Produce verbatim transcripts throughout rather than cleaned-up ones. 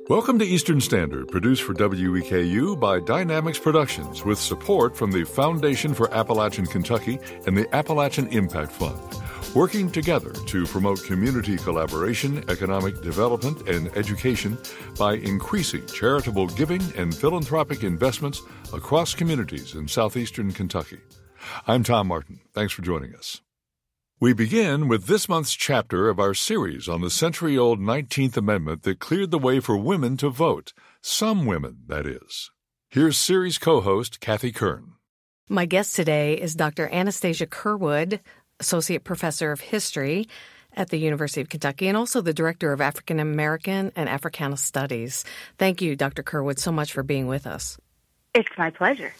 Welcome to Eastern Standard, produced for W E K U by Dynamics Productions, with support from the Foundation for Appalachian Kentucky and the Appalachian Impact Fund, working together to promote community collaboration, economic development, and education by increasing charitable giving and philanthropic investments across communities in southeastern Kentucky. I'm Tom Martin. Thanks for joining us. We begin with this month's chapter of our series on the century-old nineteenth Amendment that cleared the way for women to vote. Some women, that is. Here's series co-host Kathy Kern. My guest today is Doctor Anastasia Curwood, Associate Professor of History at the University of Kentucky and also the Director of African American and Africana Studies. Thank you, Doctor Curwood, so much for being with us. It's my pleasure.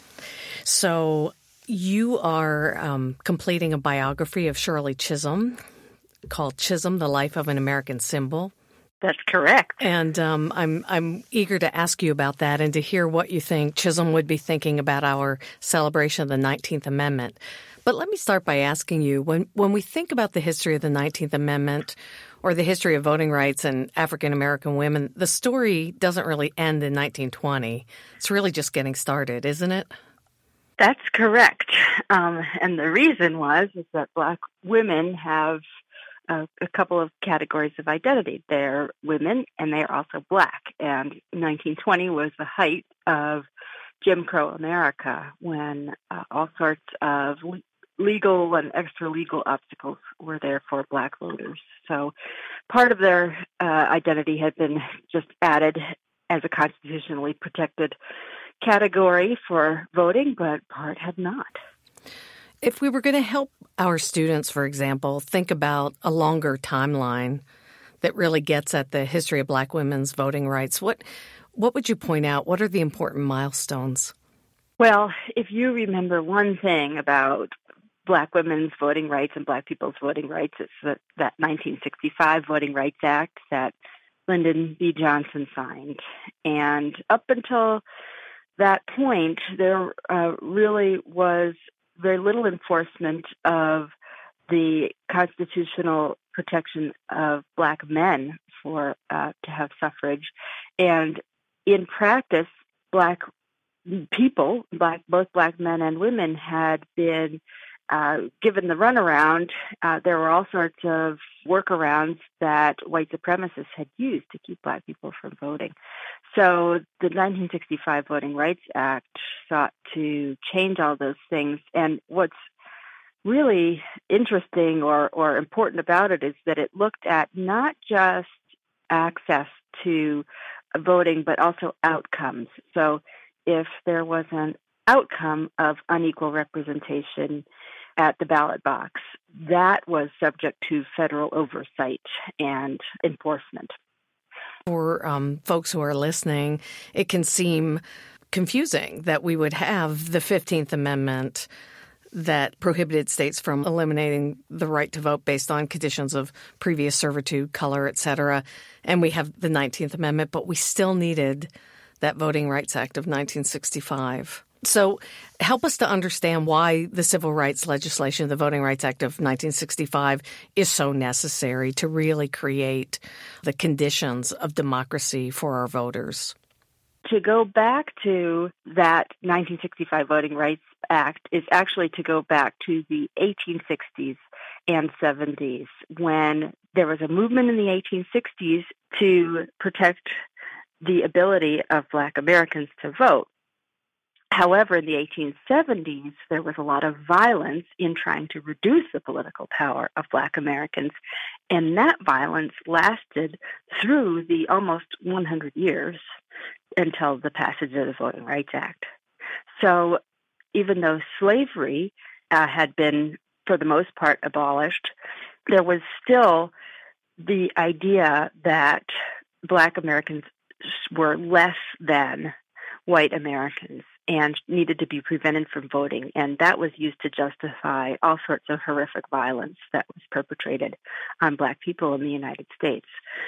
So, you are um, completing a biography of Shirley Chisholm called Chisholm, The Life of an American Symbol. That's correct. And um, I'm I'm eager to ask you about that and to hear what you think Chisholm would be thinking about our celebration of the nineteenth Amendment. But let me start by asking you, when, when we think about the history of the nineteenth Amendment or the history of voting rights and African American women, the story doesn't really end in nineteen twenty. It's really just getting started, isn't it? That's correct. Um, and the reason was is that Black women have uh, a couple of categories of identity. They're women and they're also Black. And nineteen twenty was the height of Jim Crow America, when uh, all sorts of le- legal and extra-legal obstacles were there for Black voters. So part of their uh, identity had been just added as a constitutionally protected category for voting, but part had not. If we were going to help our students, for example, think about a longer timeline that really gets at the history of Black women's voting rights, what what would you point out? What are the important milestones? Well, if you remember one thing about Black women's voting rights and Black people's voting rights, it's that, that nineteen sixty-five Voting Rights Act that Lyndon B. Johnson signed. And up until that point, there uh, really was very little enforcement of the constitutional protection of Black men for uh, to have suffrage, and in practice, Black people, Black both Black men and women, had been uh, given the runaround. Uh, there were all sorts of workarounds that white supremacists had used to keep Black people from voting. So the nineteen sixty-five Voting Rights Act sought to change all those things. And what's really interesting or, or important about it is that it looked at not just access to voting, but also outcomes. So if there was an outcome of unequal representation at the ballot box, that was subject to federal oversight and enforcement. For um, folks who are listening, it can seem confusing that we would have the fifteenth Amendment that prohibited states from eliminating the right to vote based on conditions of previous servitude, color, et cetera. And we have the nineteenth Amendment, but we still needed that Voting Rights Act of nineteen sixty-five. So help us to understand why the civil rights legislation, the Voting Rights Act of nineteen sixty-five, is so necessary to really create the conditions of democracy for our voters. To go back to that nineteen sixty-five Voting Rights Act is actually to go back to the eighteen sixties and seventies, when there was a movement in the eighteen sixties to protect the ability of Black Americans to vote. However, in the eighteen seventies, there was a lot of violence in trying to reduce the political power of Black Americans, and that violence lasted through the almost one hundred years until the passage of the Voting Rights Act. So even though slavery uh, had been, for the most part, abolished, there was still the idea that Black Americans were less than white Americans and needed to be prevented from voting. And that was used to justify all sorts of horrific violence that was perpetrated on Black people in the United States.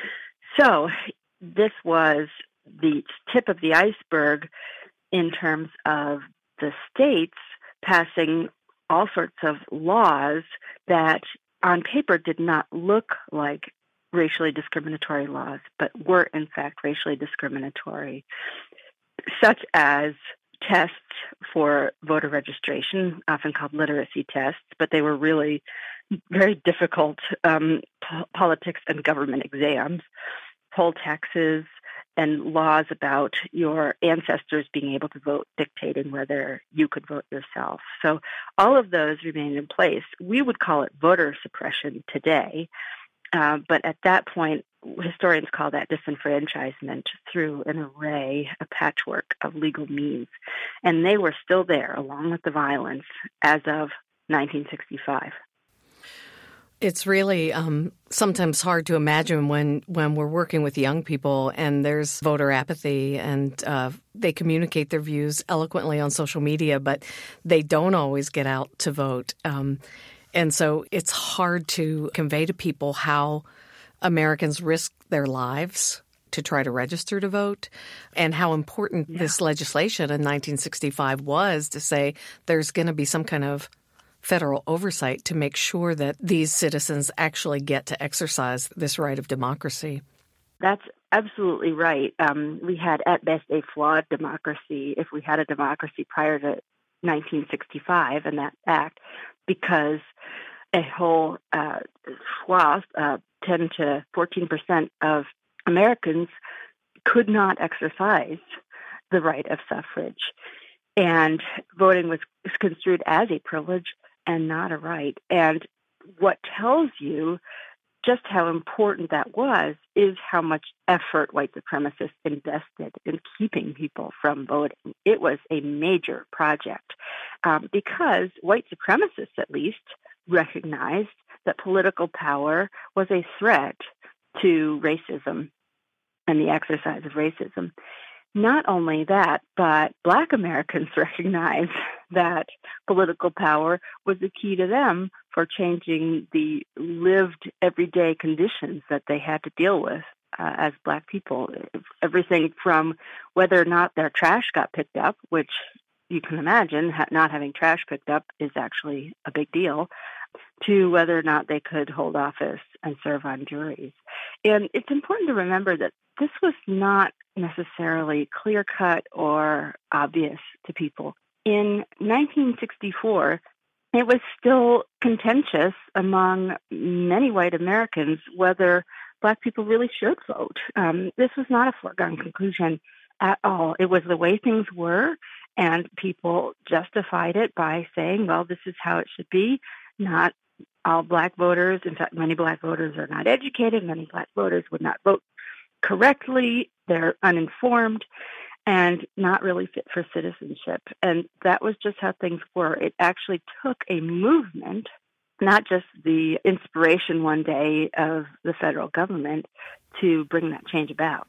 So this was the tip of the iceberg in terms of the states passing all sorts of laws that on paper did not look like racially discriminatory laws, but were in fact racially discriminatory, such as tests for voter registration, often called literacy tests, but they were really very difficult um, po- politics and government exams, poll taxes, and laws about your ancestors being able to vote dictating whether you could vote yourself. So all of those remained in place. We would call it voter suppression today, uh, but at that point, historians call that disenfranchisement through an array, a patchwork of legal means. And they were still there, along with the violence, as of nineteen sixty-five. It's really um, sometimes hard to imagine when, when we're working with young people and there's voter apathy and uh, they communicate their views eloquently on social media, but they don't always get out to vote. Um, and so it's hard to convey to people how Americans risk their lives to try to register to vote and how important yeah. this legislation in nineteen sixty-five was to say there's going to be some kind of federal oversight to make sure that these citizens actually get to exercise this right of democracy. That's absolutely right. Um, we had, at best, a flawed democracy if we had a democracy prior to nineteen sixty-five and that act, because a whole uh, swath, uh, ten to fourteen percent of Americans could not exercise the right of suffrage. And voting was construed as a privilege and not a right. And what tells you just how important that was is how much effort white supremacists invested in keeping people from voting. It was a major project um, because white supremacists, at least, recognized that political power was a threat to racism and the exercise of racism. Not only that, but Black Americans recognized that political power was the key to them for changing the lived everyday conditions that they had to deal with uh, as Black people. Everything from whether or not their trash got picked up, which you can imagine ha- not having trash picked up is actually a big deal, to whether or not they could hold office and serve on juries. And it's important to remember that this was not necessarily clear-cut or obvious to people. In nineteen sixty-four, it was still contentious among many white Americans whether Black people really should vote. Um, this was not a foregone conclusion at all. It was the way things were, and people justified it by saying, well, this is how it should be. Not all Black voters, in fact, many Black voters are not educated. Many Black voters would not vote correctly. They're uninformed and not really fit for citizenship. And that was just how things were. It actually took a movement, not just the inspiration one day of the federal government, to bring that change about.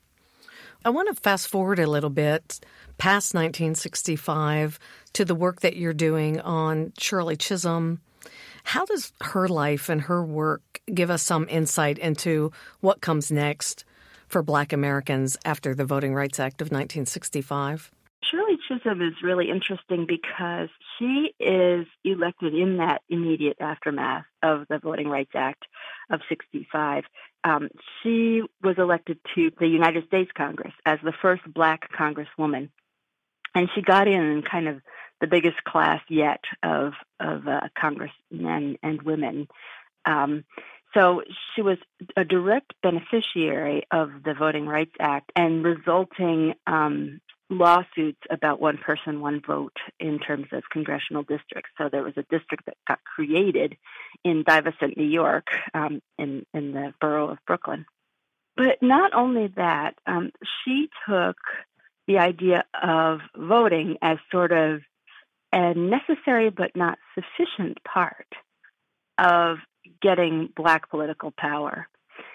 I want to fast forward a little bit past nineteen sixty-five to the work that you're doing on Shirley Chisholm. How does her life and her work give us some insight into what comes next for Black Americans after the Voting Rights Act of nineteen sixty-five? Shirley Chisholm is really interesting because she is elected in that immediate aftermath of the Voting Rights Act of sixty-five. Um, she was elected to the United States Congress as the first Black congresswoman. And she got in in kind of the biggest class yet of, of uh, congressmen and women. Um, so she was a direct beneficiary of the Voting Rights Act and resulting um, lawsuits about one person, one vote in terms of congressional districts. So there was a district that got created in Stuyvesant, New York, um, in, in the borough of Brooklyn. But not only that, um, she took the idea of voting as sort of a necessary but not sufficient part of getting Black political power.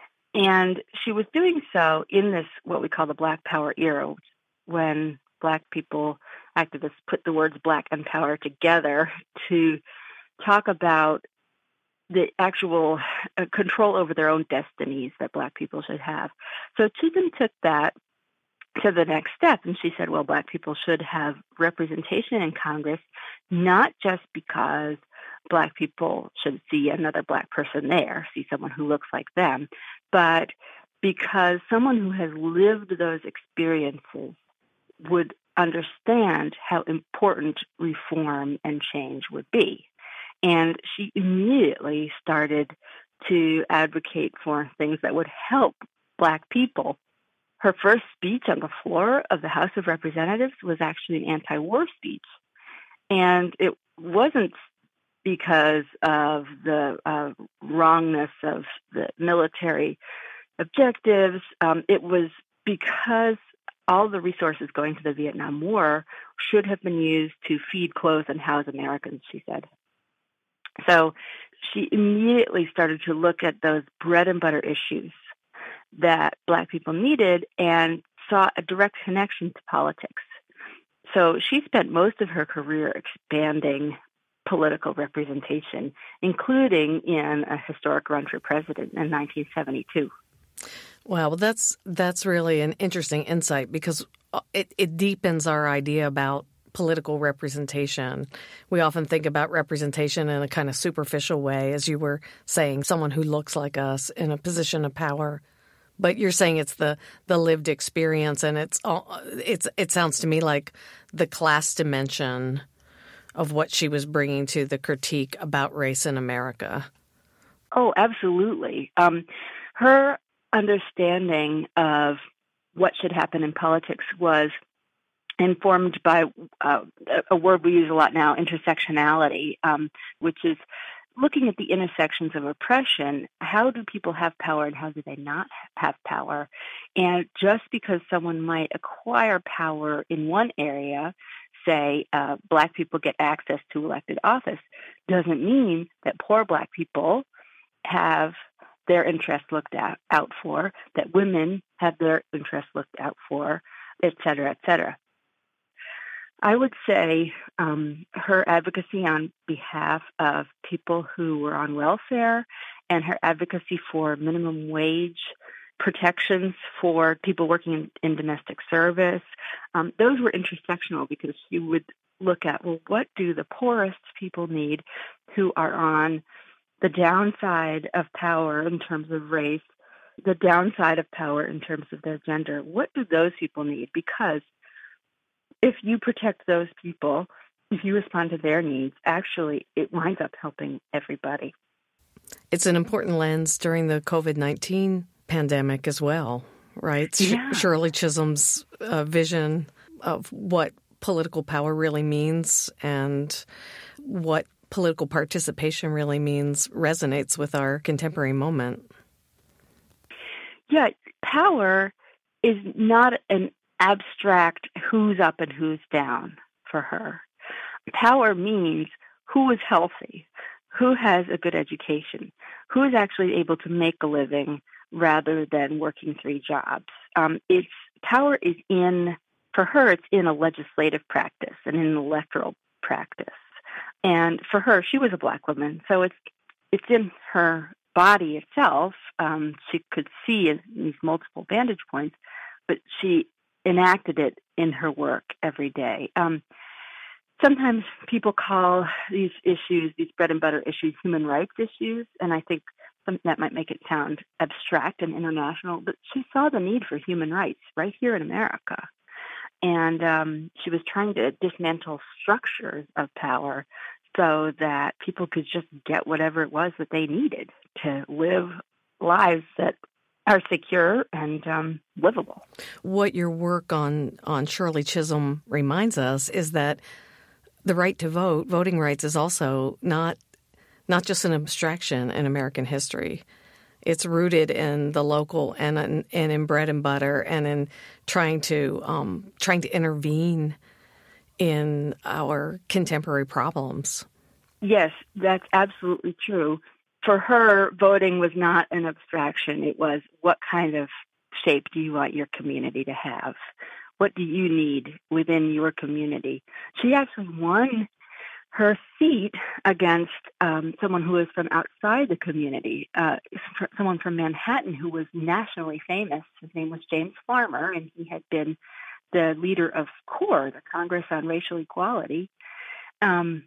And she was doing so in this, what we call the Black Power era, when Black people, activists, put the words Black and power together to talk about the actual uh, control over their own destinies that Black people should have. So Chisholm took that to the next step, and she said, well, Black people should have representation in Congress, not just because Black people should see another Black person there, see someone who looks like them, but because someone who has lived those experiences would understand how important reform and change would be. And she immediately started to advocate for things that would help Black people. Her first speech on the floor of the House of Representatives was actually an anti-war speech. And it wasn't because of the uh, wrongness of the military objectives. Um, it was because all the resources going to the Vietnam War should have been used to feed, clothe, and house Americans, she said. So she immediately started to look at those bread and butter issues that Black people needed and saw a direct connection to politics. So she spent most of her career expanding political representation, including in a historic run for president in nineteen seventy-two. Wow, well, that's that's really an interesting insight because it, it deepens our idea about political representation. We often think about representation in a kind of superficial way, as you were saying, someone who looks like us in a position of power. But you're saying it's the, the lived experience, and it's all, it's it sounds to me like the class dimension of what she was bringing to the critique about race in America. Oh, absolutely. Um, her understanding of what should happen in politics was informed by uh, a word we use a lot now, intersectionality, um, which is looking at the intersections of oppression. How do people have power and how do they not have power? And just because someone might acquire power in one area, say uh, Black people get access to elected office, doesn't mean that poor Black people have their interests looked at, out for, that women have their interests looked out for, et cetera, et cetera. I would say um, her advocacy on behalf of people who were on welfare and her advocacy for minimum wage protections for people working in, in domestic service, um, those were intersectional because she would look at, well, what do the poorest people need who are on the downside of power in terms of race, the downside of power in terms of their gender? What do those people need? Because if you protect those people, if you respond to their needs, actually it winds up helping everybody. It's an important lens during the COVID nineteen pandemic as well, right? Yeah. Shirley Chisholm's uh, vision of what political power really means and what political participation really means resonates with our contemporary moment. Yeah, power is not an abstract who's up and who's down for her. Power means who is healthy, who has a good education, who is actually able to make a living rather than working three jobs. Um, it's power is in, for her, it's in a legislative practice and in an electoral practice. And for her, she was a Black woman, so it's it's in her body itself. Um, she could see in these multiple vantage points, but she enacted it in her work every day. Um, sometimes people call these issues, these bread and butter issues, human rights issues, and I think some, that might make it sound abstract and international, but she saw the need for human rights right here in America. And um, she was trying to dismantle structures of power so that people could just get whatever it was that they needed to live lives that are secure and um, livable. What your work on, on Shirley Chisholm reminds us is that the right to vote, voting rights, is also not not just an abstraction in American history. It's rooted in the local and in, and in bread and butter and in trying to um, trying to intervene in our contemporary problems. Yes, that's absolutely true. For her, voting was not an abstraction. It was, what kind of shape do you want your community to have? What do you need within your community? She actually won her seat against um, someone who was from outside the community, uh, someone from Manhattan who was nationally famous. His name was James Farmer, and he had been the leader of CORE, the Congress on Racial Equality. Um,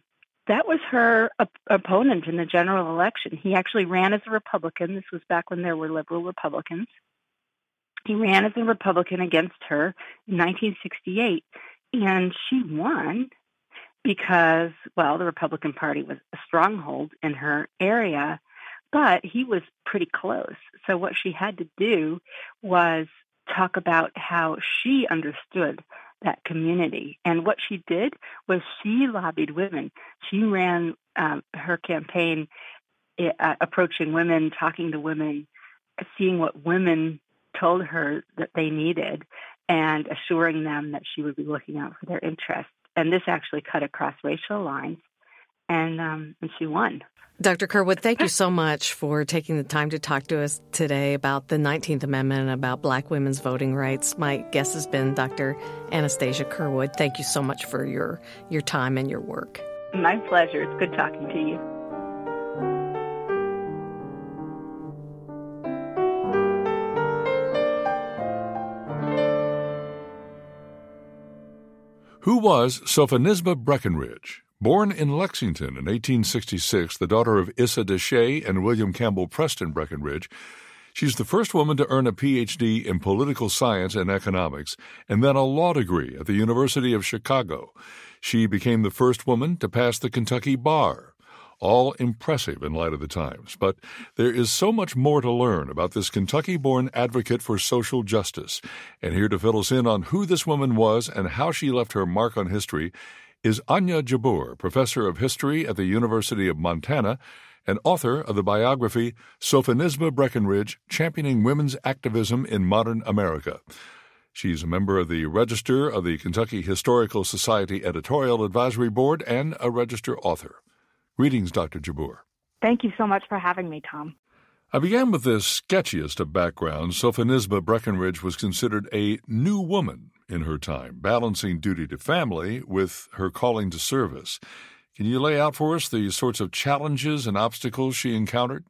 That was her op- opponent in the general election. He actually ran as a Republican. This was back when there were liberal Republicans. He ran as a Republican against her in nineteen sixty-eight, and she won because, well, the Republican Party was a stronghold in her area, but he was pretty close. So what she had to do was talk about how she understood that community. And what she did was she lobbied women. She ran um, her campaign uh, approaching women, talking to women, seeing what women told her that they needed, and assuring them that she would be looking out for their interests. And this actually cut across racial lines, and um, and she won. Doctor Kirwood, thank you so much for taking the time to talk to us today about the nineteenth Amendment and about Black women's voting rights. My guest has been Doctor Anastasia Kirwood. Thank you so much for your, your time and your work. My pleasure. It's good talking to you. Who was Sophonisba Breckinridge? Born in Lexington in eighteen sixty-six, the daughter of Issa Deshea and William Campbell Preston Breckinridge, she's the first woman to earn a P H D in political science and economics and then a law degree at the University of Chicago. She became the first woman to pass the Kentucky bar. All impressive in light of the times, but there is so much more to learn about this Kentucky-born advocate for social justice. And here to fill us in on who this woman was and how she left her mark on history is Anya Jabour, professor of history at the University of Montana and author of the biography Sophonisba Breckinridge, Championing Women's Activism in Modern America. She's a member of the Register of the Kentucky Historical Society Editorial Advisory Board and a register author. Greetings, Doctor Jabour. Thank you so much for having me, Tom. I began with the sketchiest of backgrounds. Sophonisba Breckinridge was considered a new woman in her time, balancing duty to family with her calling to service. Can you lay out for us the sorts of challenges and obstacles she encountered?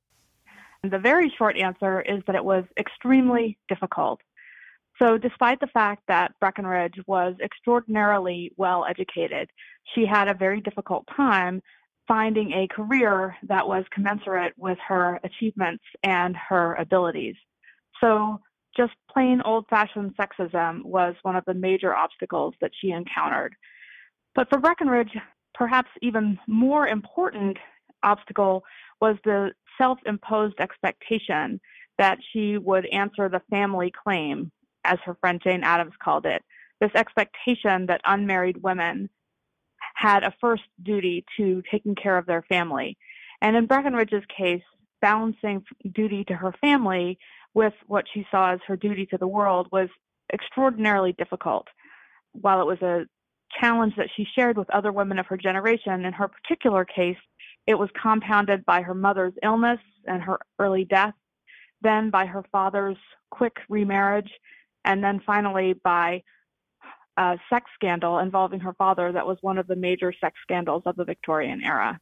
The very short answer is that it was extremely difficult. So despite the fact that Breckinridge was extraordinarily well educated, she had a very difficult time finding a career that was commensurate with her achievements and her abilities. So just plain old-fashioned sexism was one of the major obstacles that she encountered. But for Breckinridge, perhaps even more important obstacle was the self-imposed expectation that she would answer the family claim, as her friend Jane Addams called it, this expectation that unmarried women had a first duty to taking care of their family. And in Breckinridge's case, balancing duty to her family with what she saw as her duty to the world was extraordinarily difficult. While it was a challenge that she shared with other women of her generation, in her particular case, it was compounded by her mother's illness and her early death, then by her father's quick remarriage, and then finally by a sex scandal involving her father that was one of the major sex scandals of the Victorian era.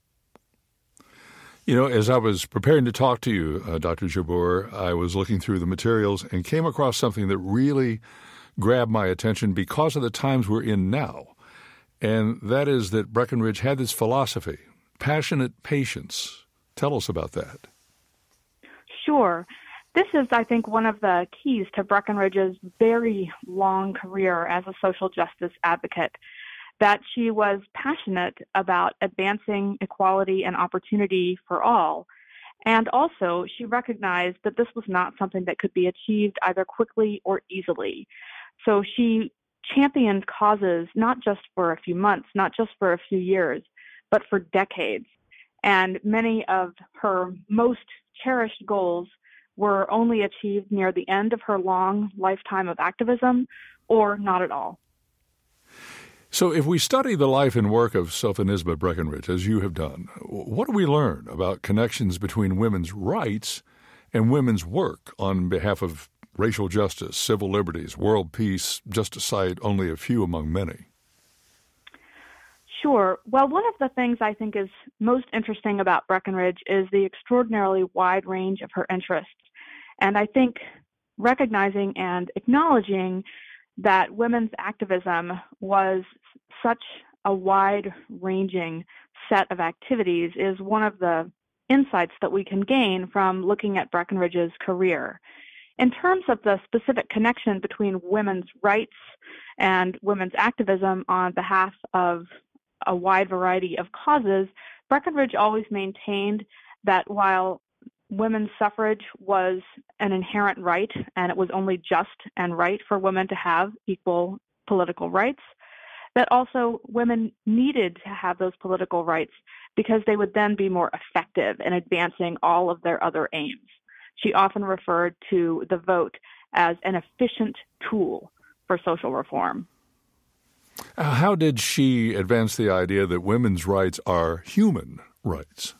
You know, as I was preparing to talk to you, uh, Doctor Jabour, I was looking through the materials and came across something that really grabbed my attention because of the times we're in now. And that is that Breckinridge had this philosophy, passionate patience. Tell us about that. Sure. This is, I think, one of the keys to Breckinridge's very long career as a social justice advocate, that she was passionate about advancing equality and opportunity for all. And also, she recognized that this was not something that could be achieved either quickly or easily. So she championed causes not just for a few months, not just for a few years, but for decades. And many of her most cherished goals were only achieved near the end of her long lifetime of activism, or not at all. So if we study the life and work of Sophonisba Breckinridge, as you have done, what do we learn about connections between women's rights and women's work on behalf of racial justice, civil liberties, world peace, just to cite only a few among many? Sure. Well, one of the things I think is most interesting about Breckinridge is the extraordinarily wide range of her interests. And I think recognizing and acknowledging that women's activism was such a wide-ranging set of activities is one of the insights that we can gain from looking at Breckinridge's career. In terms of the specific connection between women's rights and women's activism on behalf of a wide variety of causes, Breckinridge always maintained that while women's suffrage was an inherent right and it was only just and right for women to have equal political rights, that also women needed to have those political rights because they would then be more effective in advancing all of their other aims. She often referred to the vote as an efficient tool for social reform. Uh, how did she advance the idea that women's rights are human rights?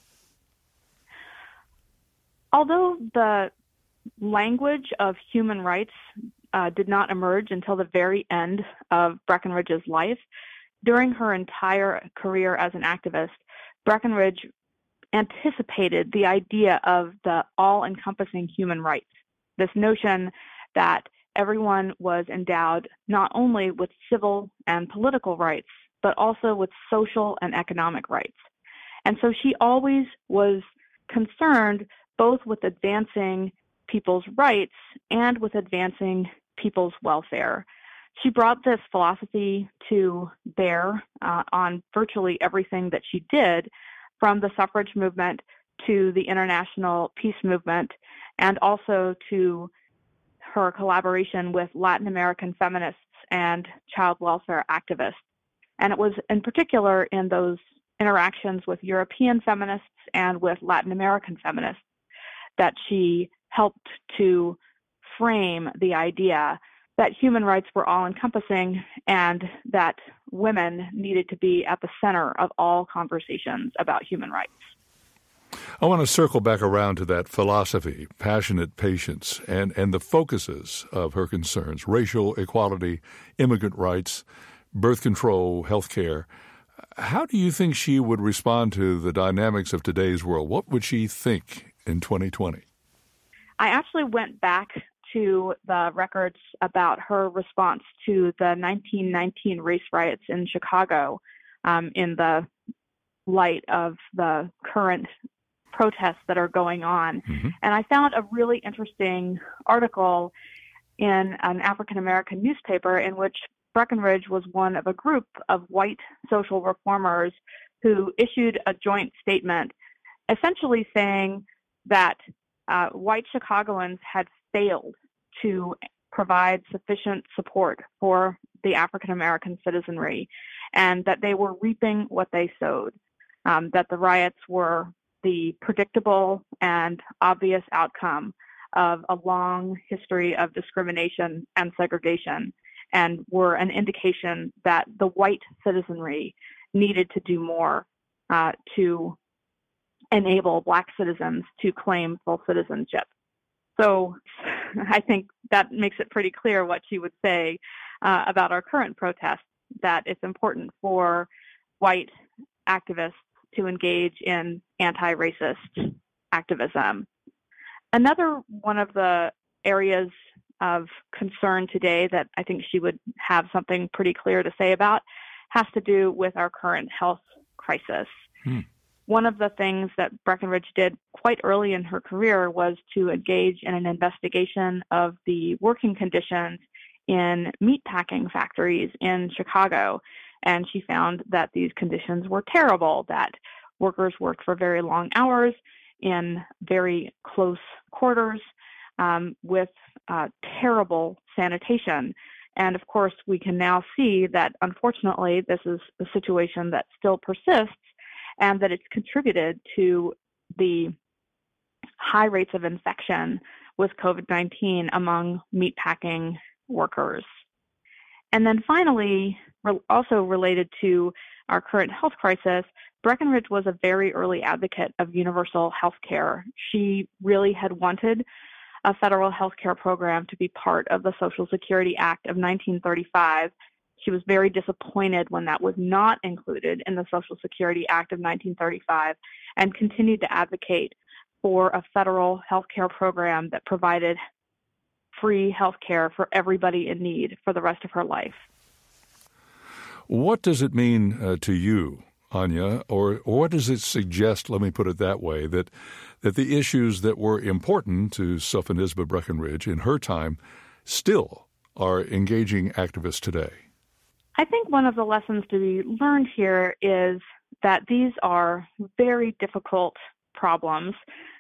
Although the language of human rights uh, did not emerge until the very end of Breckinridge's life, during her entire career as an activist, Breckinridge anticipated the idea of the all-encompassing human rights, this notion that everyone was endowed not only with civil and political rights, but also with social and economic rights. And so she always was concerned both with advancing people's rights and with advancing people's welfare. She brought this philosophy to bear uh, on virtually everything that she did, from the suffrage movement to the international peace movement, and also to her collaboration with Latin American feminists and child welfare activists. And it was in particular in those interactions with European feminists and with Latin American feminists that she helped to frame the idea that human rights were all-encompassing and that women needed to be at the center of all conversations about human rights. I want to circle back around to that philosophy, passionate patience, and, and the focuses of her concerns: racial equality, immigrant rights, birth control, health care. How do you think she would respond to the dynamics of today's world? What would she think in twenty twenty? I actually went back to the records about her response to the nineteen nineteen race riots in Chicago um, in the light of the current protests that are going on. Mm-hmm. And I found a really interesting article in an African-American newspaper in which Breckinridge was one of a group of white social reformers who issued a joint statement essentially saying that uh, white Chicagoans had failed to provide sufficient support for the African-American citizenry, and that they were reaping what they sowed, um, that the riots were the predictable and obvious outcome of a long history of discrimination and segregation, and were an indication that the white citizenry needed to do more uh, to enable Black citizens to claim full citizenship. So I think that makes it pretty clear what she would say uh, about our current protests, that it's important for white activists to engage in anti-racist activism. Another one of the areas of concern today that I think she would have something pretty clear to say about has to do with our current health crisis. Hmm. One of the things that Breckinridge did quite early in her career was to engage in an investigation of the working conditions in meatpacking factories in Chicago. And she found that these conditions were terrible, that workers worked for very long hours in very close quarters um, with uh, terrible sanitation. And of course, we can now see that, unfortunately, this is a situation that still persists, and that it's contributed to the high rates of infection with COVID nineteen among meatpacking workers. And then finally, also related to our current health crisis, Breckinridge was a very early advocate of universal health care. She really had wanted a federal health care program to be part of the Social Security Act of nineteen thirty-five. She was very disappointed when that was not included in the Social Security Act of nineteen thirty-five, and continued to advocate for a federal health care program that provided free health care for everybody in need for the rest of her life. What does it mean uh, to you, Anya, or, or what does it suggest, let me put it that way, that that the issues that were important to Sophonisba Breckenridge in her time still are engaging activists today? I think one of the lessons to be learned here is that these are very difficult problems,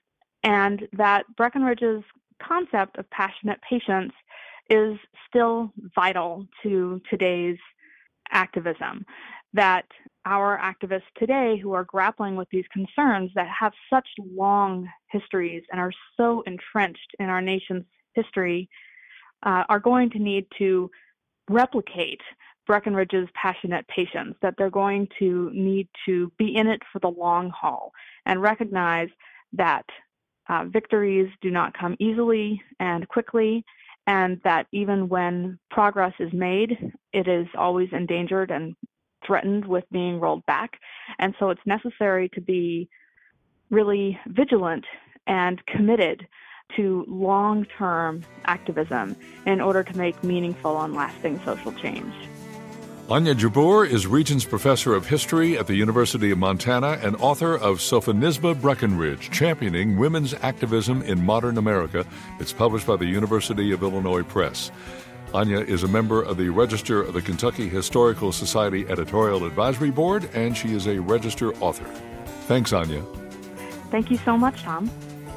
and that Breckenridge's concept of passionate patience is still vital to today's activism, that our activists today who are grappling with these concerns that have such long histories and are so entrenched in our nation's history uh, are going to need to replicate Breckenridge's passionate patience, that they're going to need to be in it for the long haul and recognize that uh, victories do not come easily and quickly, and that even when progress is made, it is always endangered and threatened with being rolled back. And so it's necessary to be really vigilant and committed to long-term activism in order to make meaningful and lasting social change. Anya Jabour is Regents Professor of History at the University of Montana and author of Sophonisba Breckenridge, Championing Women's Activism in Modern America. It's published by the University of Illinois Press. Anya is a member of the Register of the Kentucky Historical Society Editorial Advisory Board, and she is a register author. Thanks, Anya. Thank you so much, Tom.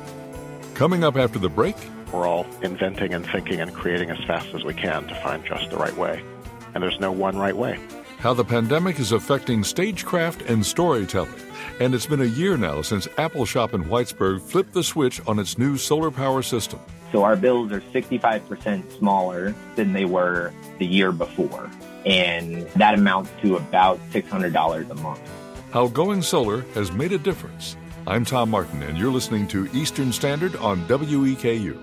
Coming up after the break, we're all inventing and thinking and creating as fast as we can to find just the right way. And there's no one right way. How the pandemic is affecting stagecraft and storytelling. And it's been a year now since Appalshop in Whitesburg flipped the switch on its new solar power system. So our bills are sixty-five percent smaller than they were the year before. And that amounts to about six hundred dollars a month. How going solar has made a difference. I'm Tom Martin, and you're listening to Eastern Standard on W E K U.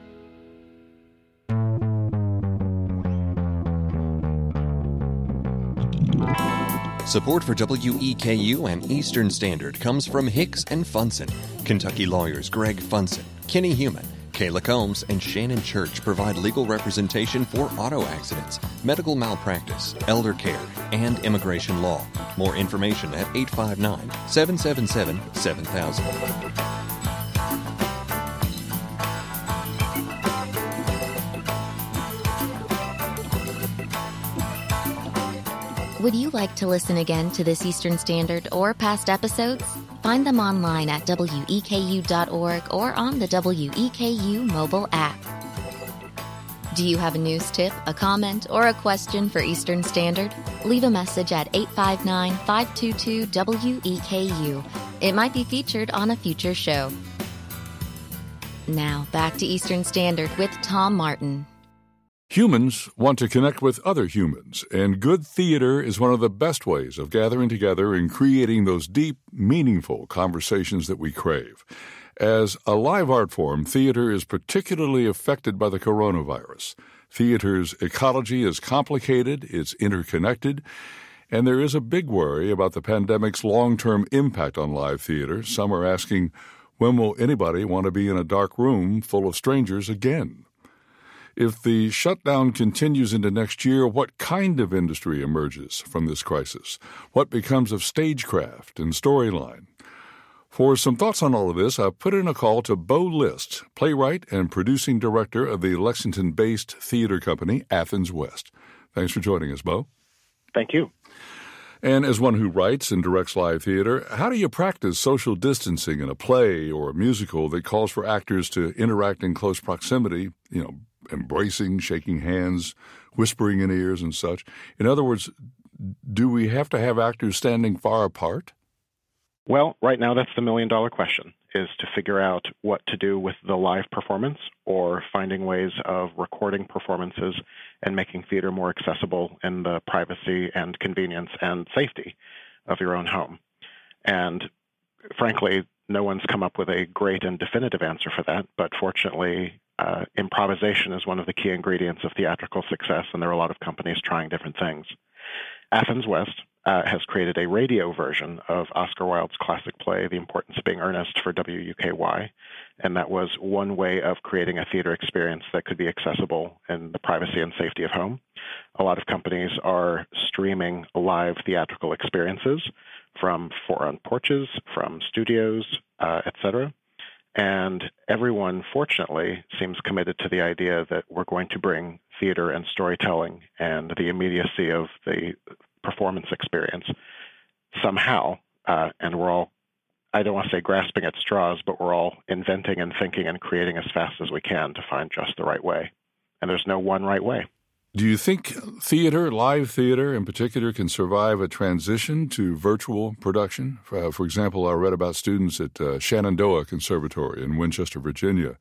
Support for W E K U and Eastern Standard comes from Hicks and Funson. Kentucky lawyers Greg Funson, Kenny Human, Kayla Combs, and Shannon Church provide legal representation for auto accidents, medical malpractice, elder care, and immigration law. More information at eight five nine, seven seven seven, seven thousand. Would you like to listen again to this Eastern Standard or past episodes? Find them online at W E K U dot org or on the W E K U mobile app. Do you have a news tip, a comment, or a question for Eastern Standard? Leave a message at eight five nine, five two two, W E K U. It might be featured on a future show. Now, back to Eastern Standard with Tom Martin. Humans want to connect with other humans, and good theater is one of the best ways of gathering together and creating those deep, meaningful conversations that we crave. As a live art form, theater is particularly affected by the coronavirus. Theater's ecology is complicated, it's interconnected, and there is a big worry about the pandemic's long-term impact on live theater. Some are asking, when will anybody want to be in a dark room full of strangers again? If the shutdown continues into next year, what kind of industry emerges from this crisis? What becomes of stagecraft and storyline? For some thoughts on all of this, I've put in a call to Bo List, playwright and producing director of the Lexington-based theater company Athens West. Thanks for joining us, Bo. Thank you. And as one who writes and directs live theater, how do you practice social distancing in a play or a musical that calls for actors to interact in close proximity, you know, embracing, shaking hands, whispering in ears and such? In other words, do we have to have actors standing far apart? Well, right now that's the million-dollar question, is to figure out what to do with the live performance or finding ways of recording performances and making theater more accessible in the privacy and convenience and safety of your own home. And frankly, no one's come up with a great and definitive answer for that, but fortunately, uh, improvisation is one of the key ingredients of theatrical success, and there are a lot of companies trying different things. Athens West uh, has created a radio version of Oscar Wilde's classic play, The Importance of Being Earnest, for W U K Y, and that was one way of creating a theater experience that could be accessible in the privacy and safety of home. A lot of companies are streaming live theatrical experiences from front porches, from studios, uh, et cetera. And everyone, fortunately, seems committed to the idea that we're going to bring theater and storytelling and the immediacy of the performance experience somehow. Uh, and we're all, I don't want to say grasping at straws, but we're all inventing and thinking and creating as fast as we can to find just the right way. And there's no one right way. Do you think theater, live theater in particular, can survive a transition to virtual production? Uh, for example, I read about students at uh, Shenandoah Conservatory in Winchester, Virginia,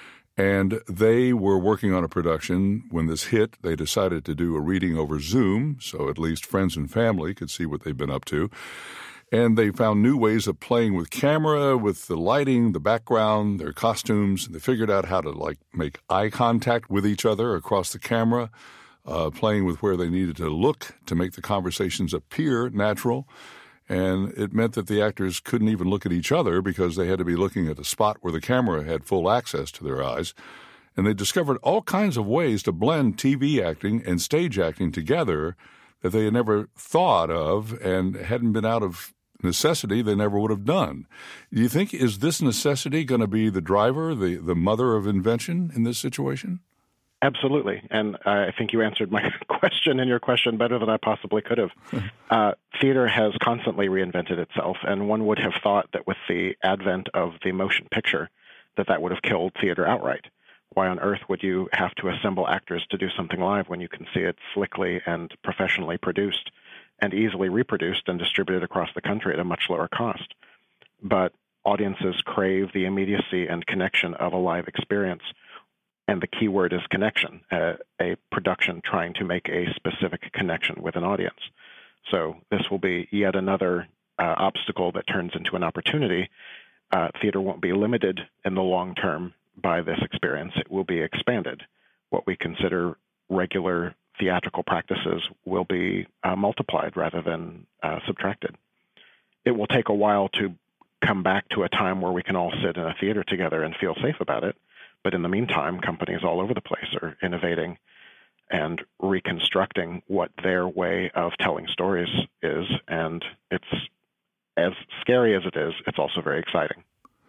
and they were working on a production. When this hit, they decided to do a reading over Zoom, so at least friends and family could see what they've been up to. And they found new ways of playing with camera, with the lighting, the background, their costumes. And they figured out how to, like, make eye contact with each other across the camera, uh, playing with where they needed to look to make the conversations appear natural. And it meant that the actors couldn't even look at each other because they had to be looking at a spot where the camera had full access to their eyes. And they discovered all kinds of ways to blend T V acting and stage acting together that they had never thought of and hadn't been out of necessity they never would have done. Do you think, is this necessity going to be the driver, the, the mother of invention in this situation? Absolutely. And I think you answered my question in your question better than I possibly could have. uh, theater has constantly reinvented itself, and one would have thought that with the advent of the motion picture, that that would have killed theater outright. Why on earth would you have to assemble actors to do something live when you can see it slickly and professionally produced and easily reproduced and distributed across the country at a much lower cost? But audiences crave the immediacy and connection of a live experience. And the key word is connection, uh, a production trying to make a specific connection with an audience. So this will be yet another uh, obstacle that turns into an opportunity. Uh, theater won't be limited in the long term by this experience. It will be expanded. What we consider regular theatrical practices will be uh, multiplied rather than uh, subtracted. It will take a while to come back to a time where we can all sit in a theater together and feel safe about it. But in the meantime, companies all over the place are innovating and reconstructing what their way of telling stories is. And it's as scary as it is, it's also very exciting.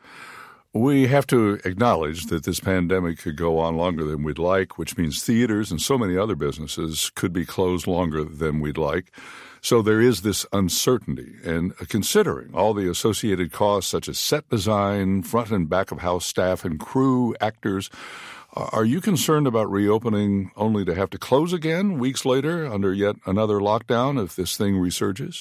We have to acknowledge that this pandemic could go on longer than we'd like, which means theaters and so many other businesses could be closed longer than we'd like. So there is this uncertainty. And considering all the associated costs such as set design, front and back of house staff and crew, actors, are you concerned about reopening only to have to close again weeks later under yet another lockdown if this thing resurges?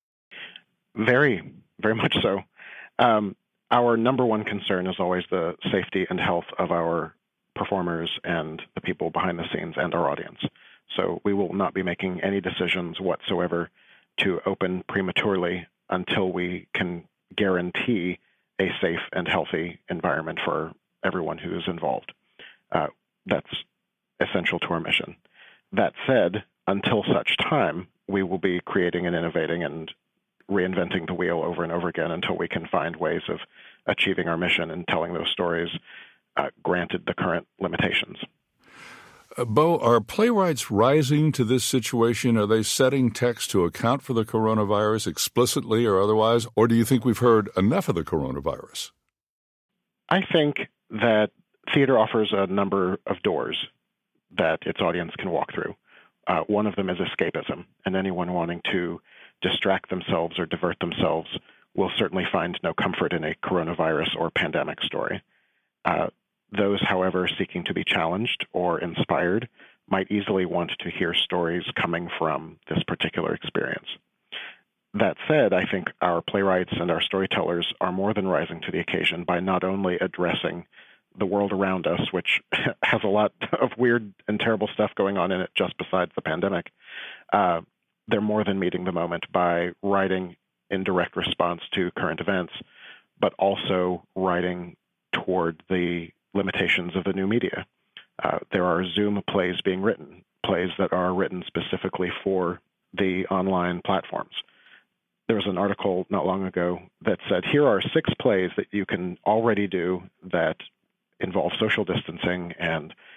Very, very much so. Um, Our number one concern is always the safety and health of our performers and the people behind the scenes and our audience. So we will not be making any decisions whatsoever to open prematurely until we can guarantee a safe and healthy environment for everyone who is involved. Uh, that's essential to our mission. That said, until such time, we will be creating and innovating and reinventing the wheel over and over again until we can find ways of achieving our mission and telling those stories, uh, granted the current limitations. Uh, Bo, are playwrights rising to this situation? Are they setting text to account for the coronavirus explicitly or otherwise? Or do you think we've heard enough of the coronavirus? I think that theater offers a number of doors that its audience can walk through. Uh, one of them is escapism, and anyone wanting to distract themselves or divert themselves will certainly find no comfort in a coronavirus or pandemic story. Uh, those, however, seeking to be challenged or inspired might easily want to hear stories coming from this particular experience. That said, I think our playwrights and our storytellers are more than rising to the occasion by not only addressing the world around us, which has a lot of weird and terrible stuff going on in it just besides the pandemic, uh, they're more than meeting the moment by writing in direct response to current events, but also writing toward the limitations of the new media. Uh, there are Zoom plays being written, plays that are written specifically for the online platforms. There was an article not long ago that said, here are six plays that you can already do that involve social distancing and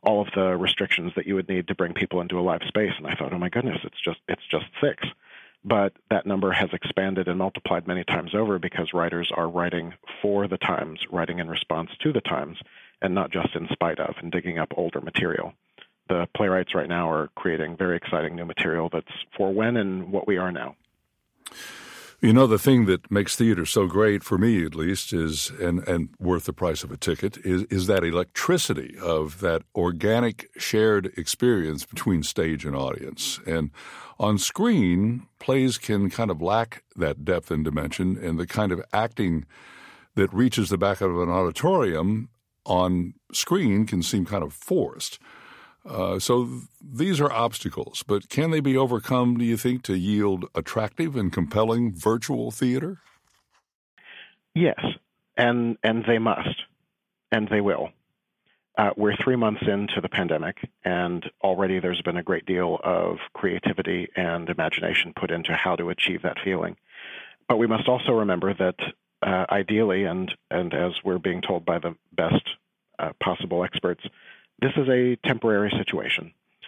all of the restrictions that you would need to bring people into a live space. And I thought, oh my goodness, it's just it's just six. But that number has expanded and multiplied many times over because writers are writing for the times, writing in response to the times, and not just in spite of and digging up older material. The playwrights right now are creating very exciting new material that's for when and what we are now. You know, the thing that makes theater so great, for me at least, is, and, and worth the price of a ticket, is, is that electricity of that organic shared experience between stage and audience. And on screen, plays can kind of lack that depth and dimension, and the kind of acting that reaches the back of an auditorium on screen can seem kind of forced. Uh, so th- these are obstacles, but can they be overcome, do you think, to yield attractive and compelling virtual theater? Yes, and and they must, and they will. Uh, we're three months into the pandemic, and already there's been a great deal of creativity and imagination put into how to achieve that feeling. But we must also remember that uh, ideally, and, and as we're being told by the best uh, possible experts, this is a temporary situation.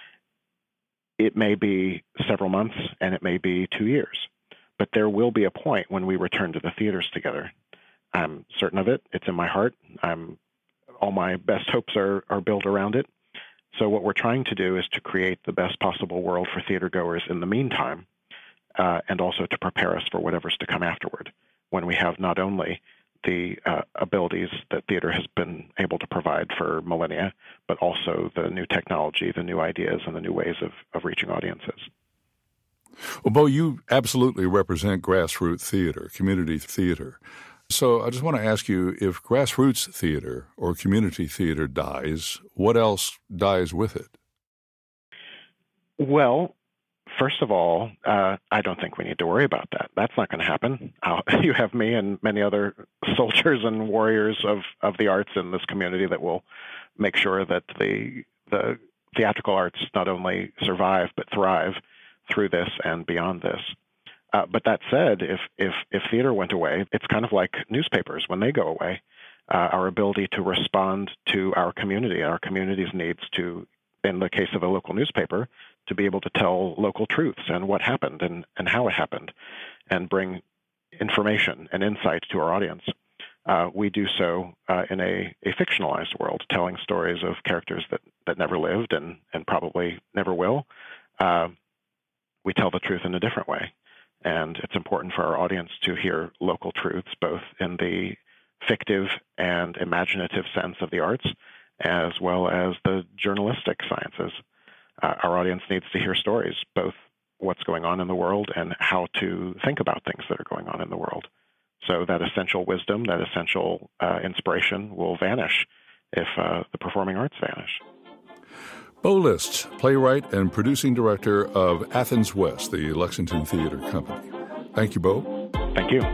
It may be several months, and it may be two years, but there will be a point when we return to the theaters together. I'm certain of it. It's in my heart. I'm, all my best hopes are, are built around it. So what we're trying to do is to create the best possible world for theatergoers in the meantime, uh, and also to prepare us for whatever's to come afterward, when we have not only the uh, abilities that theater has been able to provide for millennia, but also the new technology, the new ideas, and the new ways of, of reaching audiences. Well, Bo, you absolutely represent grassroots theater, community theater. So I just want to ask you, if grassroots theater or community theater dies, what else dies with it? Well, first of all, uh, I don't think we need to worry about that. That's not going to happen. I'll, you have me and many other soldiers and warriors of, of the arts in this community that will make sure that the the theatrical arts not only survive but thrive through this and beyond this. Uh, but that said, if, if if theater went away, it's kind of like newspapers when they go away. Uh, our ability to respond to our community, our community's needs to, in the case of a local newspaper, to be able to tell local truths and what happened and, and how it happened and bring information and insight to our audience. Uh, we do so uh, in a, a fictionalized world, telling stories of characters that, that never lived and, and probably never will. Uh, we tell the truth in a different way. And it's important for our audience to hear local truths, both in the fictive and imaginative sense of the arts, as well as the journalistic sciences. Uh, our audience needs to hear stories, both what's going on in the world and how to think about things that are going on in the world. So that essential wisdom, that essential uh, inspiration will vanish if uh, the performing arts vanish. Bo List, playwright and producing director of Athens West, the Lexington Theater Company. Thank you, Bo. Thank you.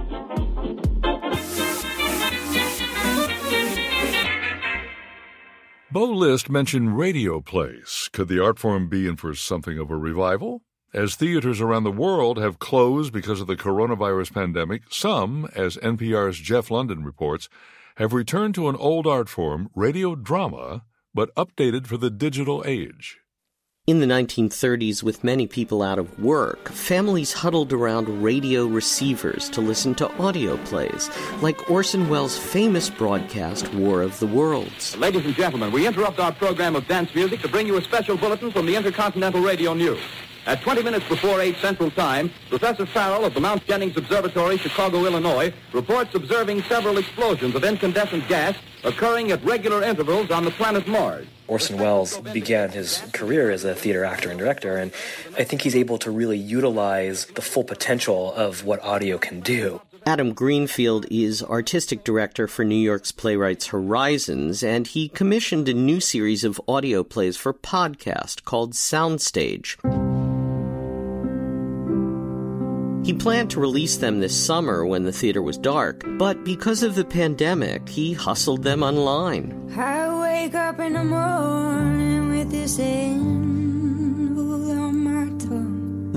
Bo List mentioned radio plays. Could the art form be in for something of a revival? As theaters around the world have closed because of the coronavirus pandemic, some, as N P R's Jeff London reports, have returned to an old art form, radio drama, but updated for the digital age. In the nineteen thirties, with many people out of work, families huddled around radio receivers to listen to audio plays, like Orson Welles' famous broadcast, War of the Worlds. Ladies and gentlemen, we interrupt our program of dance music to bring you a special bulletin from the Intercontinental Radio News. At twenty minutes before eight Central Time, Professor Farrell of the Mount Jennings Observatory, Chicago, Illinois, reports observing several explosions of incandescent gas occurring at regular intervals on the planet Mars. Orson Welles began his career as a theater actor and director, and I think he's able to really utilize the full potential of what audio can do. Adam Greenfield is artistic director for New York's Playwrights Horizons, and he commissioned a new series of audio plays for podcast called Soundstage. He planned to release them this summer when the theater was dark, but because of the pandemic, he hustled them online. I wake up in the morning with this envelope on my tongue.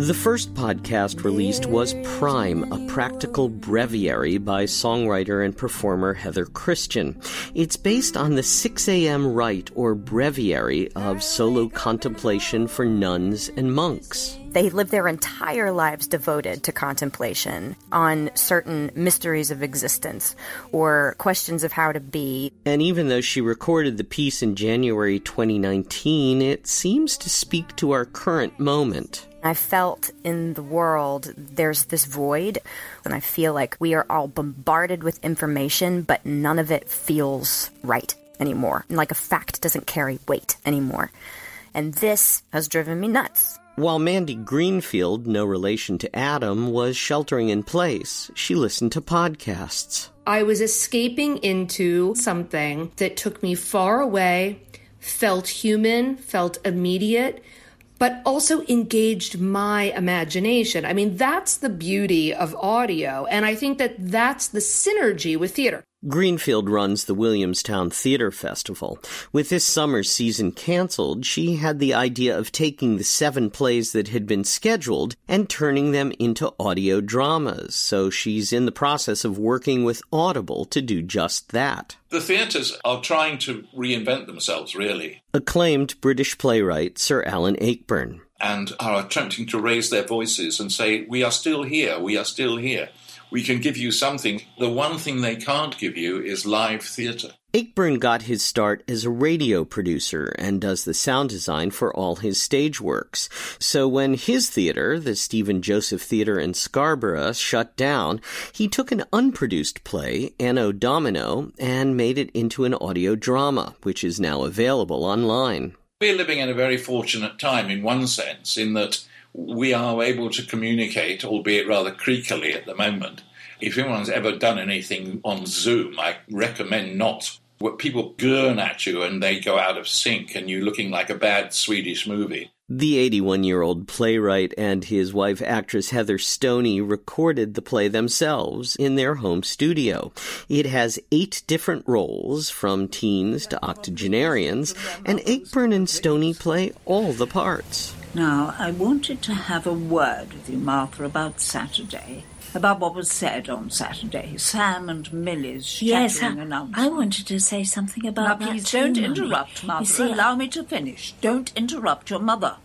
The first podcast released was Prime, a practical breviary by songwriter and performer Heather Christian. It's based on the six a.m. rite or breviary of solo contemplation for nuns and monks. They live their entire lives devoted to contemplation on certain mysteries of existence or questions of how to be. And even though she recorded the piece in January twenty nineteen, it seems to speak to our current moment. I felt in the world there's this void, and I feel like we are all bombarded with information, but none of it feels right anymore. Like a fact doesn't carry weight anymore. And this has driven me nuts. While Mandy Greenfield, no relation to Adam, was sheltering in place, she listened to podcasts. I was escaping into something that took me far away, felt human, felt immediate, but also engaged my imagination. I mean, that's the beauty of audio, and I think that that's the synergy with theater. Greenfield runs the Williamstown Theater Festival. With this summer's season canceled, she had the idea of taking the seven plays that had been scheduled and turning them into audio dramas. So she's in the process of working with Audible to do just that. The theatres are trying to reinvent themselves, really. Acclaimed British playwright Sir Alan Ayckbourn. And are attempting to raise their voices and say, we are still here, we are still here. We can give you something. The one thing they can't give you is live theatre. Ayckbourn got his start as a radio producer and does the sound design for all his stage works. So when his theatre, the Stephen Joseph Theatre in Scarborough, shut down, he took an unproduced play, Anno Domino, and made it into an audio drama, which is now available online. We're living in a very fortunate time in one sense, in that we are able to communicate, albeit rather creakily at the moment. If anyone's ever done anything on Zoom, I recommend not. Where people gurn at you and they go out of sync and you're looking like a bad Swedish movie. The eighty-one-year-old playwright and his wife, actress Heather Stoney, recorded the play themselves in their home studio. It has eight different roles, from teens to octogenarians, and Ayckbourn and Stoney play all the parts. Now, I wanted to have a word with you, Martha, about Saturday, about what was said on Saturday. Sam and Millie's shattering yes, I, announcement. I wanted to say something about now, that please too, don't Mummy. interrupt, Martha. You see, Allow me to finish. Don't interrupt your mother.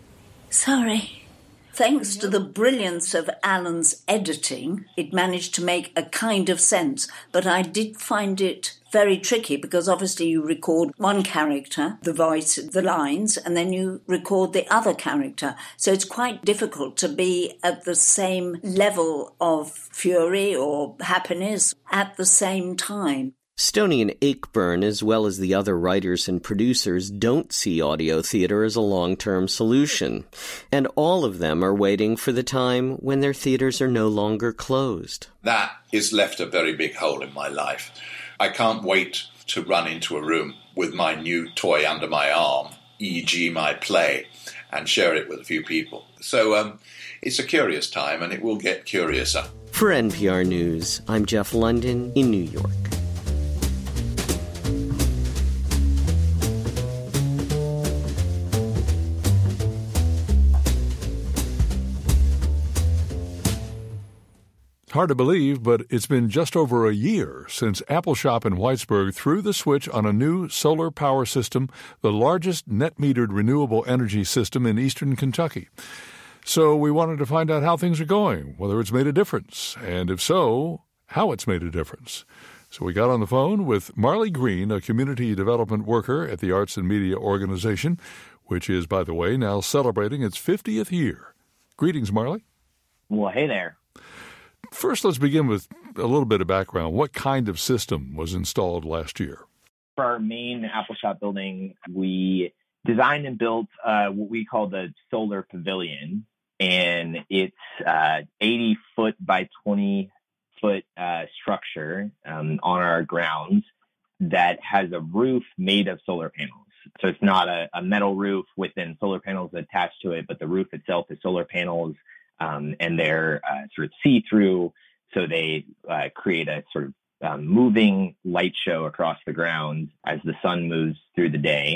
Sorry. Thanks to the brilliance of Alan's editing, it managed to make a kind of sense, but I did find it very tricky because obviously you record one character, the voice, the lines, and then you record the other character. So it's quite difficult to be at the same level of fury or happiness at the same time. Stoney and Ayckbourn, as well as the other writers and producers, don't see audio theater as a long-term solution. And all of them are waiting for the time when their theaters are no longer closed. That has left a very big hole in my life. I can't wait to run into a room with my new toy under my arm, for example my play, and share it with a few people. So um, it's a curious time, and it will get curiouser. For N P R News, I'm Jeff London in New York. Hard to believe, but it's been just over a year since Appalshop in Whitesburg threw the switch on a new solar power system, the largest net-metered renewable energy system in eastern Kentucky. So we wanted to find out how things are going, whether it's made a difference, and if so, how it's made a difference. So we got on the phone with Marley Green, a community development worker at the Arts and Media Organization, which is, by the way, now celebrating its fiftieth year. Greetings, Marley. Well, hey there. First, let's begin with a little bit of background. What kind of system was installed last year? For our main Appalshop building, we designed and built uh, what we call the Solar Pavilion, and it's uh, eighty foot by twenty foot uh, structure um, on our grounds that has a roof made of solar panels. So it's not a, a metal roof with then solar panels attached to it, but the roof itself is solar panels. Um, and they're uh, sort of see-through, so they uh, create a sort of um, moving light show across the ground as the sun moves through the day.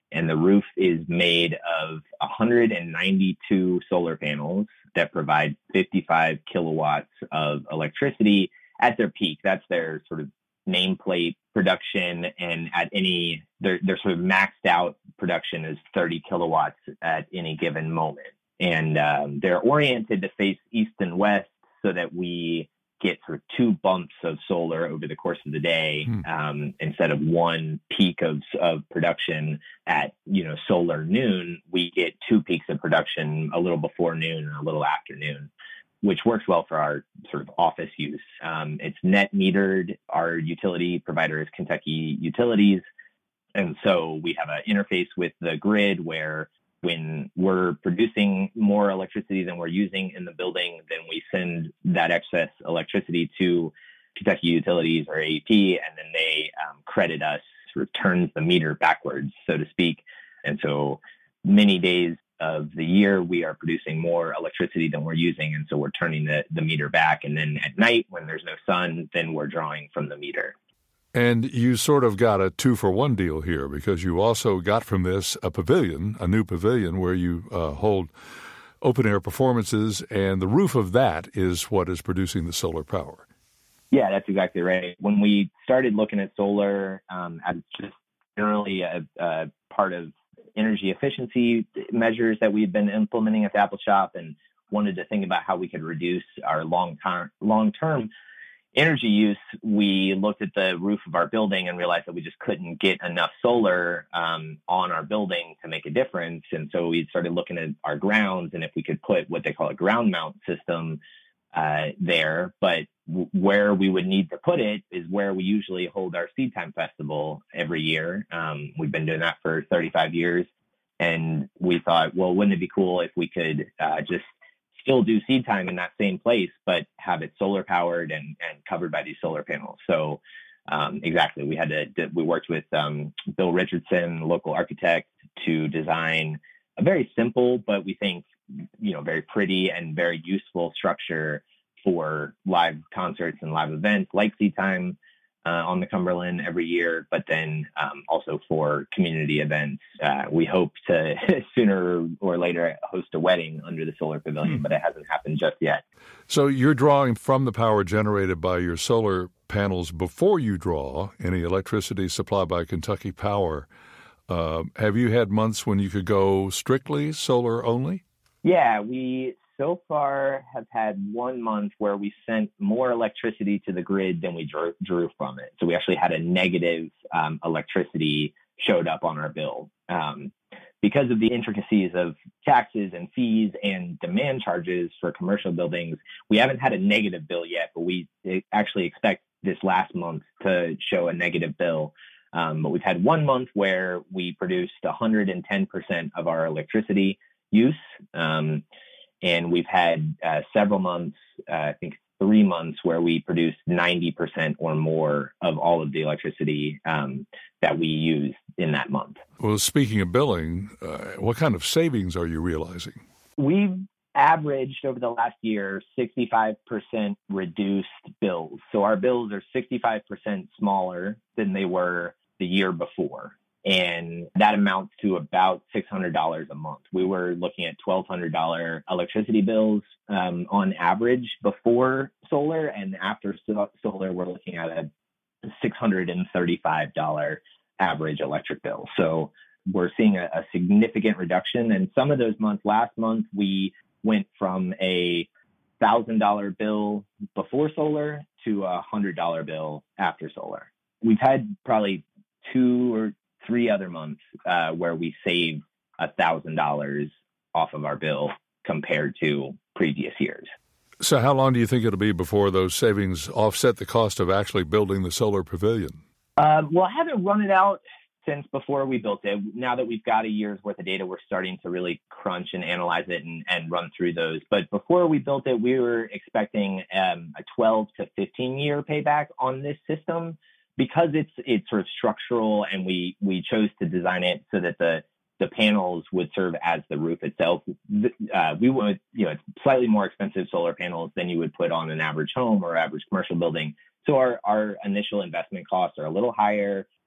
And the roof is made of one hundred ninety-two solar panels that provide fifty-five kilowatts of electricity at their peak. That's their sort of nameplate production. And at any, their, their sort of maxed out production is thirty kilowatts at any given moment. And um, they're oriented to face east and west so that we get sort of two bumps of solar over the course of the day, hmm. um, instead of one peak of, of production at, you know, solar noon. We get two peaks of production a little before noon and a little after noon, which works well for our sort of office use. Um, it's net metered. Our utility provider is Kentucky Utilities. And so we have an interface with the grid where when we're producing more electricity than we're using in the building, then we send that excess electricity to Kentucky Utilities or A E P, and then they um, credit us, sort of turns the meter backwards, so to speak. And so many days of the year, we are producing more electricity than we're using, and so we're turning the, the meter back. And then at night, when there's no sun, then we're drawing from the meter. And you sort of got a two-for-one deal here, because you also got from this a pavilion, a new pavilion where you uh, hold open-air performances, and the roof of that is what is producing the solar power. Yeah, that's exactly right. When we started looking at solar um, as just generally a, a part of energy efficiency measures that we've been implementing at the Apple Shop, and wanted to think about how we could reduce our long-term long-term energy use, we looked at the roof of our building and realized that we just couldn't get enough solar um, on our building to make a difference. And so we started looking at our grounds, and if we could put what they call a ground mount system uh, there. But w- where we would need to put it is where we usually hold our Seed Time Festival every year. Um, we've been doing that for thirty-five years. And we thought, well, wouldn't it be cool if we could uh, just still do seed time in that same place, but have it solar powered and, and covered by these solar panels. So um, exactly, we had to, we worked with um, Bill Richardson, local architect, to design a very simple, but we think, you know, very pretty and very useful structure for live concerts and live events like Seed Time uh, on the Cumberland every year, but then um, also for community events. Uh, we hope to sooner or later host a wedding under the solar pavilion, hmm. but it hasn't happened just yet. So you're drawing from the power generated by your solar panels before you draw any electricity supplied by Kentucky Power. Uh, have you had months when you could go strictly solar only? Yeah, we so far have had one month where we sent more electricity to the grid than we drew, drew from it. So we actually had a negative um, electricity showed up on our bill. Um, because of the intricacies of taxes and fees and demand charges for commercial buildings, we haven't had a negative bill yet, but we actually expect this last month to show a negative bill. Um, but we've had one month where we produced one hundred ten percent of our electricity use. Um, and we've had uh, several months, uh, I think three months, where we produced ninety percent or more of all of the electricity um, that we use in that month. Well, speaking of billing, uh, what kind of savings are you realizing? We've averaged over the last year sixty-five percent reduced bills. So our bills are sixty-five percent smaller than they were the year before. And that amounts to about six hundred dollars a month. We were looking at twelve hundred dollars electricity bills um, on average before solar, and after so- solar, we're looking at a six hundred thirty-five dollars average electric bill. So we're seeing a, a significant reduction. And some of those months, last month, we went from a one thousand dollars bill before solar to a one hundred dollars bill after solar. We've had probably two or three other months uh, where we saved one thousand dollars off of our bill compared to previous years. So how long do you think it'll be before those savings offset the cost of actually building the solar pavilion? Uh, well, I haven't run it out since before we built it. Now that we've got a year's worth of data, we're starting to really crunch and analyze it and, and run through those. But before we built it, we were expecting um, a twelve to fifteen year payback on this system. Because it's it's sort of structural, and we, we chose to design it so that the, the panels would serve as the roof itself. Uh, we would, you know, it's slightly more expensive solar panels than you would put on an average home or average commercial building. So our, our initial investment costs are a little higher.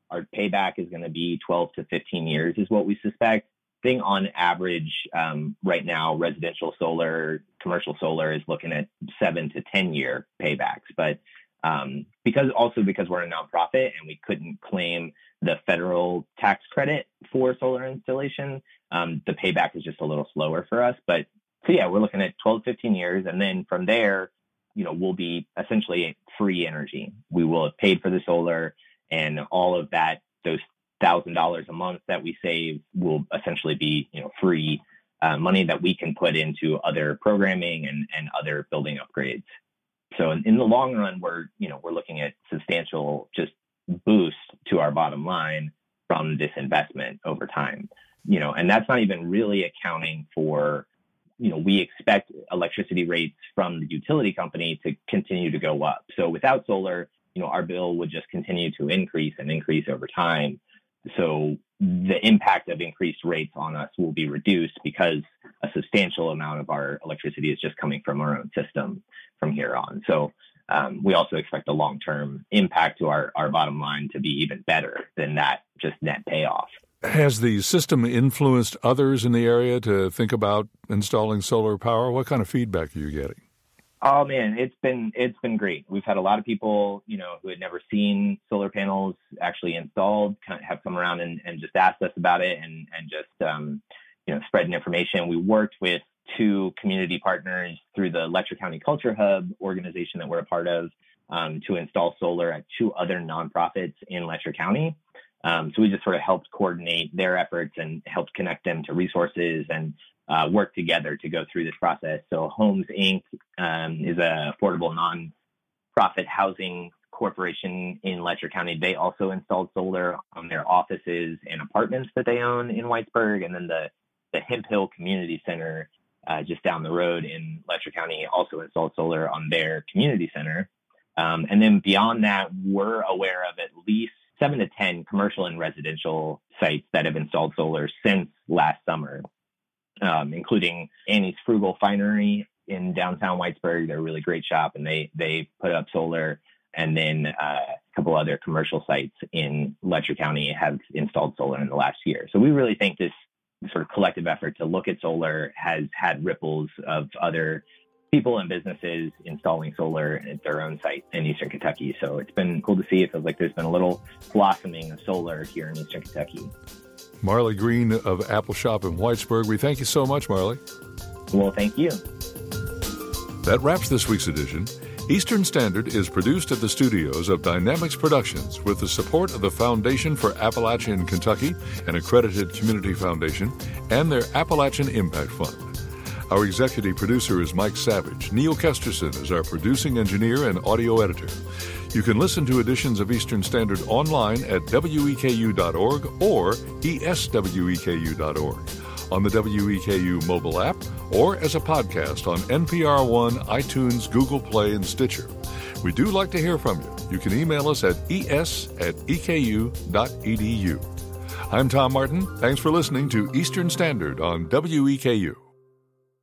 Our payback is going to be twelve to fifteen years is what we suspect. I think on average, um, right now, residential solar, commercial solar is looking at seven to ten year paybacks. But um, because also because we're a nonprofit and we couldn't claim the federal tax credit for solar installation, um, the payback is just a little slower for us. But so yeah, we're looking at twelve to fifteen years. And then from there, you know, we'll be essentially free energy. We will have paid for the solar, and all of that, those one thousand dollars a month that we save will essentially be, you know, free uh, money that we can put into other programming and, and other building upgrades. So in, in the long run, we're, you know, we're looking at substantial just boost to our bottom line from this investment over time, you know, and that's not even really accounting for, you know, we expect electricity rates from the utility company to continue to go up. So without solar, you know, our bill would just continue to increase and increase over time. So the impact of increased rates on us will be reduced because a substantial amount of our electricity is just coming from our own system from here on. So um, we also expect the long-term impact to our, our bottom line to be even better than that just net payoff. Has the system influenced others in the area to think about installing solar power? What kind of feedback are you getting? Oh man, it's been it's been great. We've had a lot of people, you know, who had never seen solar panels actually installed, kind of have come around and, and just asked us about it and and just um, you know, spreading information. We worked with two community partners through the Letcher County Culture Hub organization that we're a part of um, to install solar at two other nonprofits in Letcher County. Um, so we just sort of helped coordinate their efforts and helped connect them to resources and Uh, work together to go through this process. So Homes, Incorporated um, is a affordable nonprofit housing corporation in Letcher County. They also installed solar on their offices and apartments that they own in Whitesburg. And then the, the Hemp Hill Community Center uh, just down the road in Letcher County also installed solar on their community center. Um, and then beyond that, we're aware of at least seven to ten commercial and residential sites that have installed solar since last summer. Um, including Annie's Frugal Finery in downtown Whitesburg. They're a really great shop, and they they put up solar. And then uh, a couple other commercial sites in Letcher County have installed solar in the last year. So we really think this sort of collective effort to look at solar has had ripples of other people and businesses installing solar at their own site in Eastern Kentucky. So it's been cool to see. It feels like there's been a little blossoming of solar here in Eastern Kentucky. Marley Green of Appalshop in Whitesburg. We thank you so much, Marley. Well, thank you. That wraps this week's edition. Eastern Standard is produced at the studios of Dynamics Productions with the support of the Foundation for Appalachian Kentucky, an accredited community foundation, and their Appalachian Impact Fund. Our executive producer is Mike Savage. Neil Kesterson is our producing engineer and audio editor. You can listen to editions of Eastern Standard online at W E K U dot org or E S W E K U dot org, on the W E K U mobile app, or as a podcast on N P R One, iTunes, Google Play, and Stitcher. We do like to hear from you. You can email us at es at e k u dot e d u. I'm Tom Martin. Thanks for listening to Eastern Standard on W E K U.